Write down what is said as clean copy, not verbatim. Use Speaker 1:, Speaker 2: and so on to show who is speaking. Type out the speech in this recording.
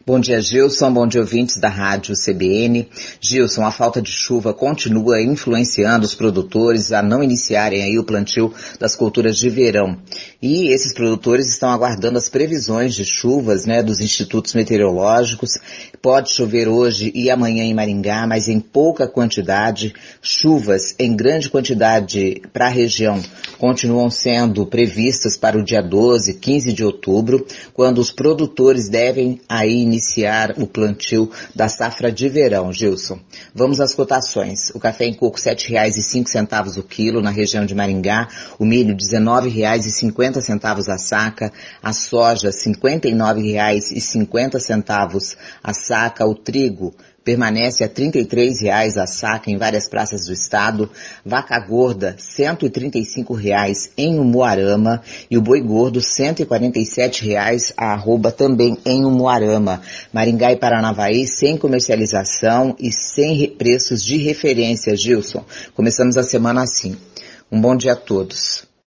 Speaker 1: Bom dia, Gilson. Bom dia, ouvintes da Rádio CBN. Gilson, a falta de chuva continua influenciando os produtores a não iniciarem aí o plantio das culturas de verão. E esses produtores estão aguardando as previsões de chuvas, dos institutos meteorológicos. Pode chover hoje e amanhã em Maringá, mas em pouca quantidade. Chuvas em grande quantidade para a região continuam sendo previstas para o dia 12, 15 de outubro, quando os produtores devem aí iniciar o plantio da safra de verão, Gilson. Vamos às cotações. O café em coco R$ 7,05 o quilo na região de Maringá, o milho R$ 19,50 a saca, a soja R$ 59,50 a saca, o trigo permanece a R$ 33 a saca em várias praças do estado, vaca gorda R$ 135 em Umuarama e o boi gordo R$ 147 a arroba também em Umuarama. Maringá e Paranavaí sem comercialização e sem preços de referência, Gilson. Começamos a semana assim. Um bom dia a todos.